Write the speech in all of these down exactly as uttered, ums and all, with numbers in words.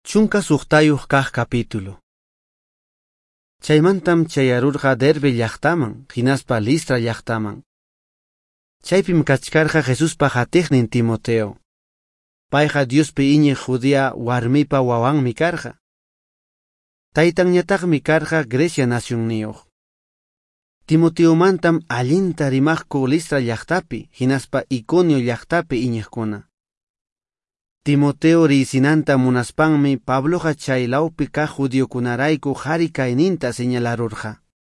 Chunka suqtayuq kaq capítulo. Chaymantam chayarurqa Derbe llaqtaman, hinaspa Listra llaqtaman. Chaypim kachkarqa Jesuspa hatiqnin Timoteo. Payqa Diospi iñiq Judea warmipa wawanmi karqa. Taytanñataqmi karqa Grecia nacionniyuq. Timoteomantam allinta rimaqku Listra llaqtapi, hinaspa Iconio llaqtapi iñiqkuna. Timoteo risinanta munaspanmi Pabloqa chaylawpi kaq judiokunarayku qhari kayninta señalarurqa.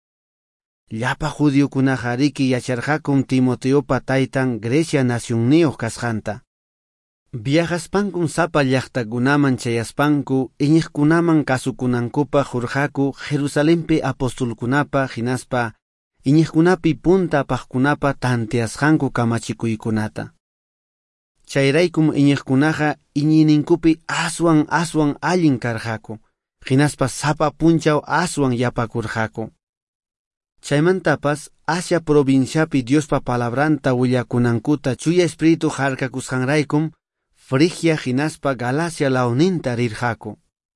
Llapa judiokunaqa riki yacharqakum Timoteopa taytan Grecia nacionniyuq kasqanta. Viajaspankun sapa llaqtakunaman chayaspanku iñiqkunaman kasukunankupaq hurqaku Jerusalempi apostolkunapa hinaspa iñiqkunapi punta apaqkunapa tantiasqanku kamachikuykunata. Chayraykum iñiqkunaqa iñininkupi aswan aswan allin karqaku, hinaspa sapa punchaw aswan yapakurqaku. Chaymantapas Asia provinciapi Diospa palabranta willakunankuta Chuya Espiritu harkakusqanraykum Frigia hinaspa Galacia lawninta rirqaku.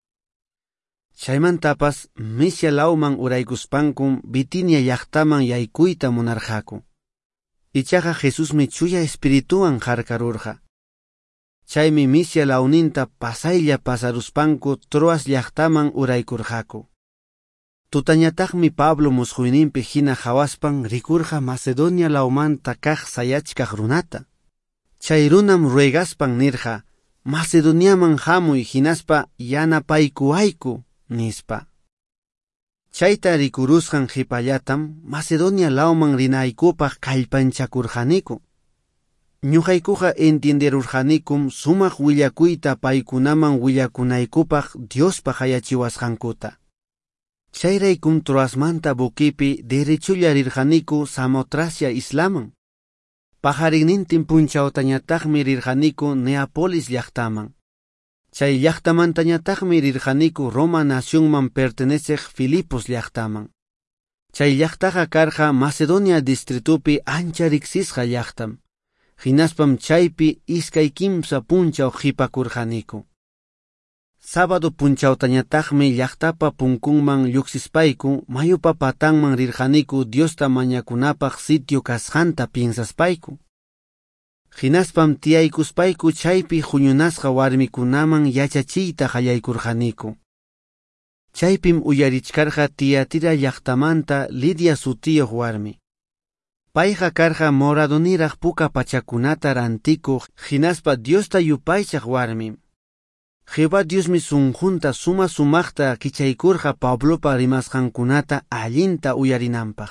Chaymantapas Misia lawman uraykuspankum Bitinia llaqtaman yaykuyta munarqaku. Ichaqa Jesusmi Chuya Espirituwan harkarurqa. Chaymi Misia lawninta pasaylla pasaruspanku Troas llaqtaman uraykurqaku. Tutañataqmi Pablo musquyninpi hina hawaspan rikurqa Macedonia lawmanta kaq sayachkaq runata. Chay runam ruegaspan nirqa, Macedoniaman hamuy hinaspa yanapaykuayku nispa. Chayta rikurusqan hipallatam Macedonia lawman rinaykupaq kallpanchakurqaniku. Ñuqaykuqa entienderurqanikum sumaq willakuyta paykunaman willakunaykupaq Diospa hayachiwasqankuta. Chayraykum Troasmanta bukipi derechulla rirqaniku Samotracia islaman. Pajarignintin punchawtañataqmi rirqaniku Neapolis llaqtaman. Chay llaqtamantañataqmi rirqaniku Roma nacionman perteneceq Filipos llaqtaman. Chay llaqtaqa karqa Macedonia distritupi ancha riqsisqa llaqtam. Hinaspam chaypi iskay kimsa punchaw hipakurqaniku. Sábado punchawtañataqmi llaqtapa punkunman lluqsispayku mayupa patanman rirqaniku Diosta mañakunapaq sitio kasqanta piensaspayku. Hinaspam tiyaykuspayku chaypi huñunasqa warmikunaman yachachiyta qallaykurqaniku. Chaypim uyarichkarqa Tiatira llaqtamanta Lidia sutiyuq warmi. Payqa karqa moradoniraq puka pachakunata rantikuq hinaspa Diosta yupaychaq warmim. Jehová Diosmi sunqunta suma sumaqta kichaykurqa Pablopa rimasqankunata allinta uyarinanpaq.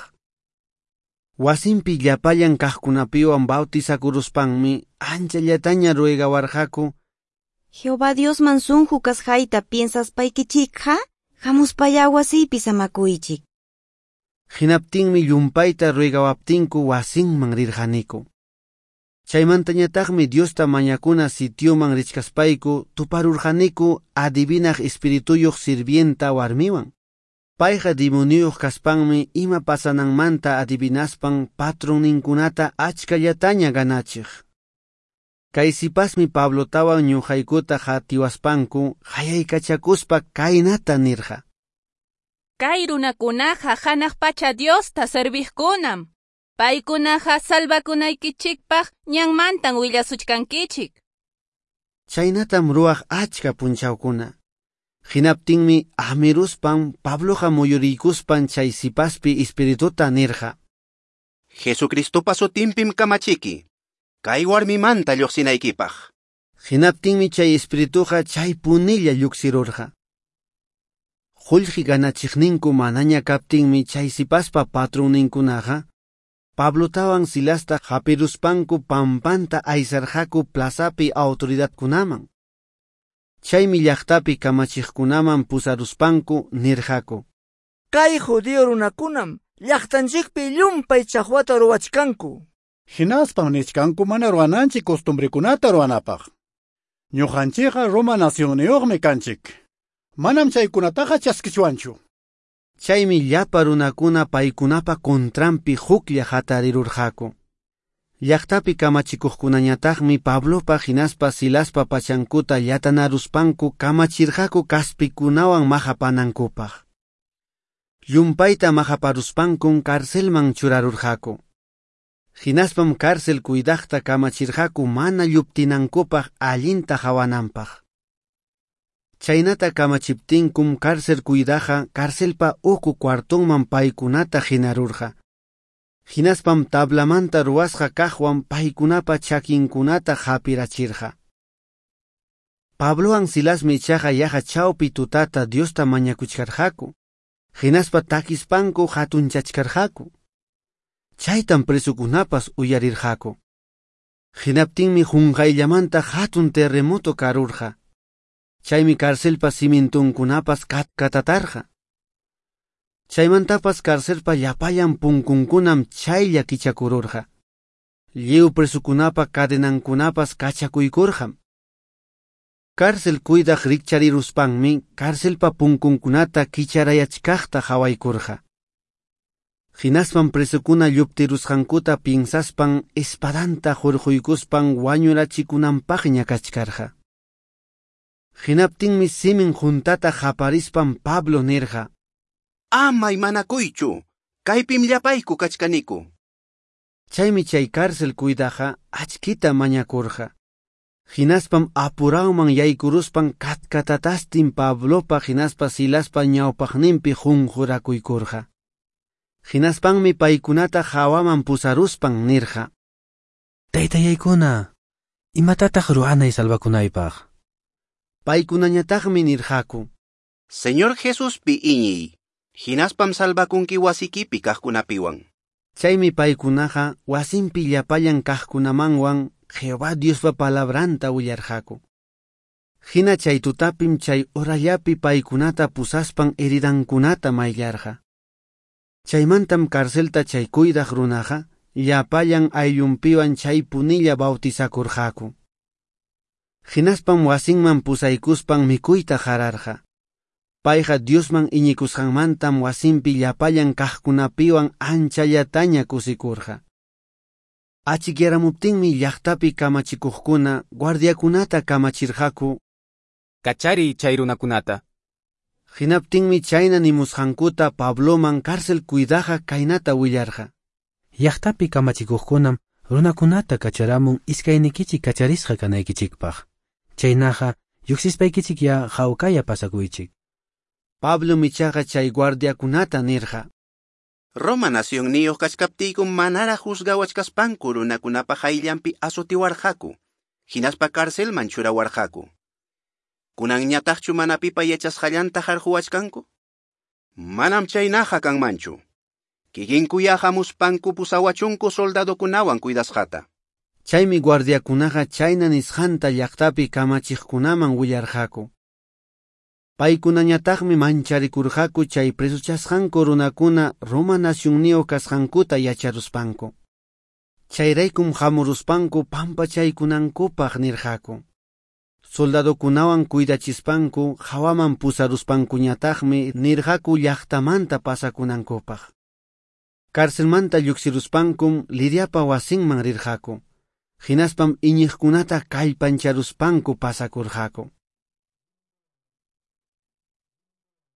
Wasinpi llapallan kaqkunapiwan bautizakuruspanmi anchallataña ruegawarqaku. Jehová Diosman sunqu kasqayta piensaspaykichikqa hamuspaya wasiypi samakuychik. Hinaptinmi llumpayta ruegawaptinku wasinman rirqaniku. Chaymantañataqmi Diosta mañakuna sitioman richkaspayku tuparurqaniku adivinaq espirituyuq sirvienta warmiwan. Payqa demoniyuq kaspanmi ima pasananmanta adivinaspan patronninkunata achkallataña ganachiq. Kay sipasmi Pablotawan ñuqaykuta hatiwaspanku hayaykachakuspa kaynata nirqa. Kay runakunaqa hanaq pacha Diosta serviqkunam. Paykunaqa salvakunaykichikpaq ñanmantan willasuchkankichik. Chaynatam ruwaq achka punchawkuna. Hinaptinmi amiruspan Pabloqa muyuriykuspan chay sipaspi espirituta nirqa. Jesucristopa sutinpim kamachiki. Kay warmimanta lluqsinaykipaq. Hinaptinmi chay espirituqa chay punilla lluqsirurqa. Qullqi ganachiqninku manaña kaptinmi chay sipaspa patronninkunaqa Pablotawan Silasta hapiruspanku pampanta aysarqaku plazapi autoridadkunaman. Chaymi llaqtapi kamachiqkunaman pusaruspanku nirqaku. Kay judío runakunam llaqtanchikpi llumpay chaqwata ruwachkanku. Hinaspan nichkanku mana ruwananchik costumbrekunata ruwanapaq. Ñuqanchikqa Roma nacionniyuqmi kanchik. Manam chaykunataqa chaskichwanchu. Chaymi llapa runakuna paykunapa kontrampi huklla hatarirurqaku. Llaqtapi kamachikuqkunañataqmi Pablopa hinaspa Silaspa pachankuta yatanaruspanku kamachirqaku kaspikunawan mahapanankupaq. Llumpayta mahaparuspankun karcelman churarurqaku. Hinaspam karcel cuidaqta kamachirqaku mana lluptinankupaq allinta hawananpaq. Chaynata kamachiptinkum karcel cuidaqa karcelpa uku cuartonman paykunata hinarurqa. Hinaspam tablamanta ruwasqa kaqwan paykunapa chakinkunata hapirachirqa. Pablowan Silasmi ichaqa yaqa chawpi tutata Diosta mañakuchkarqaku. Hinaspa takispanku hatunchachkarqaku. Chaytan presukunapas uyarirqaku. Hinaptinmi hunqayllamanta hatun terremoto karurqa. Chaymi karcelpa simintunkunapas katkatatarqa. Chaymantapas karcelpa llapayan punkunkunam chaylla kichakururqa. Lliw presukunapa cadenankunapas kachakuykurqam. Karcel cuidaq rikchariruspanmi karcelpa punkunkunata kicharayachkaqta hawaykurqa. Hinaspan presukuna lluptirusqankuta pinsaspan espadanta hurquykuspan wañurachikunanpaqña kachkarqa. Hinaptinmi simin juntata haparispan Pablo nirqa. Amay manakuychu, kaypim llapayku kachkaniku. Chaymi chay karcel cuidaqa achkita mañakurqa. Hinaspam apurauman yaykuruspan katkatatashtin Pablopa hinaspa Silaspa ñawpaqninpi junjurakuykurqa. Hinaspanmi paykunata hawaman pusaruspan nirqa. Taytayaykuna, imatataq ruanay salvakunaypaq. Paykunañataqmi nirqaku. Señor Jesus pi iñiy, hinaspam salvakunki wasikipi kaqkunapiwan. Chaymi paykunaqa wasinpi llapayan kaqkunamanwan Jehová Diospa palabranta willarqaku. Hina chay tutapim chay orallapi paykunata pusaspan heridankunata mayllarqa. Chaymantam karcelta chay cuidaq runaqa llapayan ayllunpiwan chay punilla bautizakurqaku. Hinaspam wasinman pusaykuspan mikuyta qararqa. Payqa Diosman iñikusqanmantam wasinpi llapayan kaqkunapiwan anchallataña kusikurqa. Achikyaramuptinmi llaqtapi kamachikuqkuna guardiakunata kamachirqaku. Kachari chay runakunata. Hinaptinmi chayna nimusqankuta Pabloman karcel cuidaqa kaynata willarqa. Llaqtapi kamachikuqkunam runakunata kacharamun iskaynikichik kacharisqa kanaykichikpaq. Chaynaqa lluqsispaykichik ya hawkaya pasakuychik. Pablo michaqa chay guardiakunata nirqa. Roma nación niyo kachkaptiykum manara juzgawachkaspanku runakunapa hayllampi azotiwarqaku. Hinaspa karcelman churawarqaku. Kunanñataqchu mana pipa yachasqallanta harquwachkanku? Manam chaynaqa kanmanchu. Kikinkuya hamuspanku pusawachunku soldadokunawan cuidasqata. Chaymi guardiakunaqa chayna nisqanta llaqtapi kamachiqkunaman willarqaku. Paykunañataqmi mancharikurqaku chay presuchasqanku runakuna Roma nacionniyo kasqankuta yacharuspanku. Chayraykum hamuruspanku pampachaykunankupaq nirqaku. Soldadokunawan cuidachispanku hawaman pusaruspankuñataqmi nirqaku llaqtamanta pasakunankupaq. Karcelmanta lluqsiruspankum Lidiapa wasinman rirqaku. Hinaspam iñiqkunata kallpancharuspanku pasakurqaku.